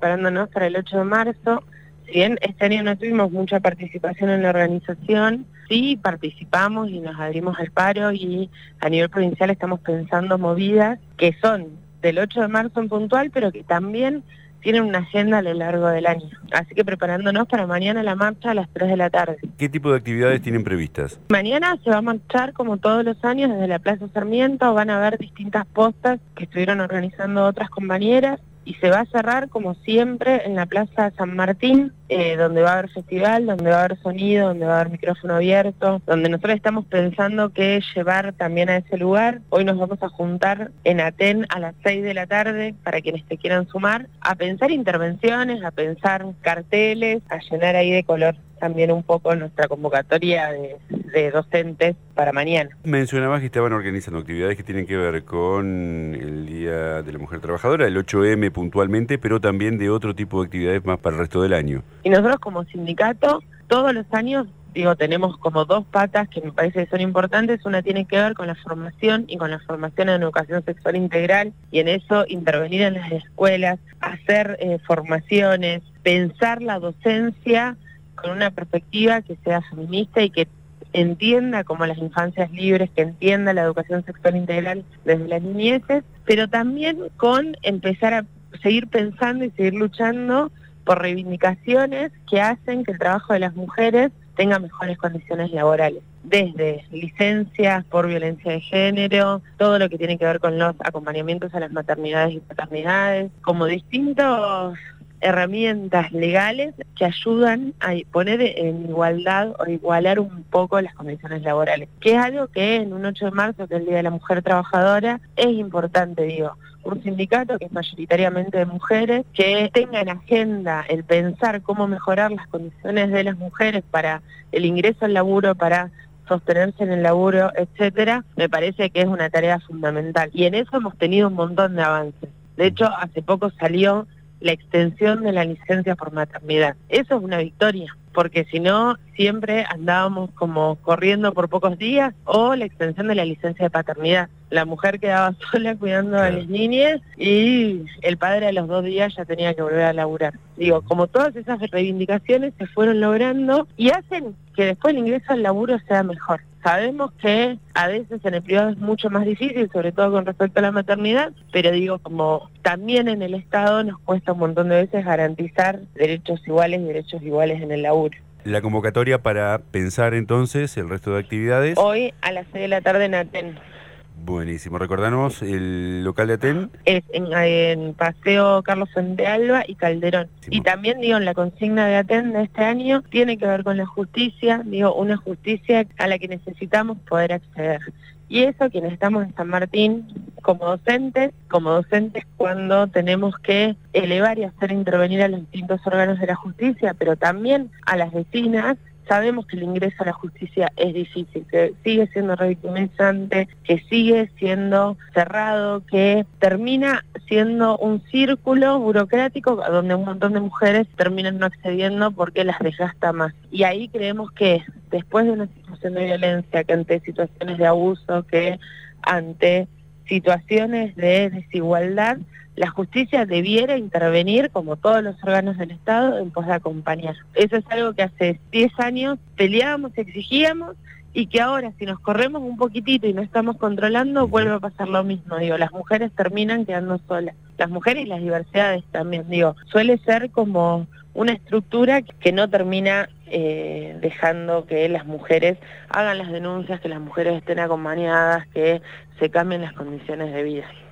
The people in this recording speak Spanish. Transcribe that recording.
preparándonos para el 8 de marzo. Si bien este año no tuvimos mucha participación en la organización, sí participamos y nos adherimos al paro, y a nivel provincial estamos pensando movidas que son del 8 de marzo en puntual, pero que también tienen una agenda a lo largo del año. Así que preparándonos para mañana la marcha a las 3 de la tarde. ¿Qué tipo de actividades tienen previstas? Mañana se va a marchar como todos los años desde la Plaza Sarmiento. Van a haber distintas postas que estuvieron organizando otras compañeras, y se va a cerrar como siempre en la Plaza San Martín, donde va a haber festival, donde va a haber sonido, donde va a haber micrófono abierto, donde nosotros estamos pensando que llevar también a ese lugar. Hoy nos vamos a juntar en Aten a las 6 de la tarde para quienes te quieran sumar, a pensar intervenciones, a pensar carteles, a llenar ahí de color también un poco nuestra convocatoria de docentes para mañana. Mencionabas que estaban organizando actividades que tienen que ver con el Día de la Mujer Trabajadora, el 8M puntualmente, pero también de otro tipo de actividades más para el resto del año. Y nosotros como sindicato, todos los años, tenemos como dos patas que me parece que son importantes. Una tiene que ver con la formación y con la formación en educación sexual integral, y en eso intervenir en las escuelas, hacer formaciones, pensar la docencia con una perspectiva que sea feminista y que entienda como las infancias libres, que entienda la educación sexual integral desde las niñeces, pero también con empezar a seguir pensando y seguir luchando por reivindicaciones que hacen que el trabajo de las mujeres tenga mejores condiciones laborales, desde licencias por violencia de género, todo lo que tiene que ver con los acompañamientos a las maternidades y paternidades, como distintos herramientas legales que ayudan a poner en igualdad o igualar un poco las condiciones laborales, que es algo que en un 8 de marzo, que es el Día de la Mujer Trabajadora, es importante, un sindicato que es mayoritariamente de mujeres, que tenga en agenda el pensar cómo mejorar las condiciones de las mujeres para el ingreso al laburo, para sostenerse en el laburo, etcétera, me parece que es una tarea fundamental. Y en eso hemos tenido un montón de avances. De hecho, hace poco salió la extensión de la licencia por maternidad. Eso es una victoria, porque si no, siempre andábamos como corriendo por pocos días, o la extensión de la licencia de paternidad. La mujer quedaba sola cuidando a las niñas y el padre a los 2 días ya tenía que volver a laburar. Como todas esas reivindicaciones se fueron logrando y hacen que después el ingreso al laburo sea mejor. Sabemos que a veces en el privado es mucho más difícil, sobre todo con respecto a la maternidad, pero como también en el Estado nos cuesta un montón de veces garantizar derechos iguales y derechos iguales en el laburo. La convocatoria para pensar entonces el resto de actividades. Hoy a las 6 de la tarde en Aten. Buenísimo. Recordanos el local de Aten. Es en Paseo Carlos Fuentealba y Calderón. Y también, en la consigna de Aten de este año tiene que ver con la justicia, una justicia a la que necesitamos poder acceder. Y eso quienes estamos en San Martín como docentes cuando tenemos que elevar y hacer intervenir a los distintos órganos de la justicia, pero también a las vecinas. Sabemos que el ingreso a la justicia es difícil, que sigue siendo revictimizante, que sigue siendo cerrado, que termina siendo un círculo burocrático donde un montón de mujeres terminan no accediendo porque las desgasta más. Y ahí creemos que después de una situación de violencia, que ante situaciones de abuso, que ante situaciones de desigualdad, la justicia debiera intervenir, como todos los órganos del Estado, en pos de acompañar. Eso es algo que hace 10 años peleábamos, exigíamos, y que ahora, si nos corremos un poquitito y no estamos controlando, vuelve a pasar lo mismo. Las mujeres terminan quedando solas. Las mujeres y las diversidades también, suele ser como una estructura que no termina dejando que las mujeres hagan las denuncias, que las mujeres estén acompañadas, que se cambien las condiciones de vida.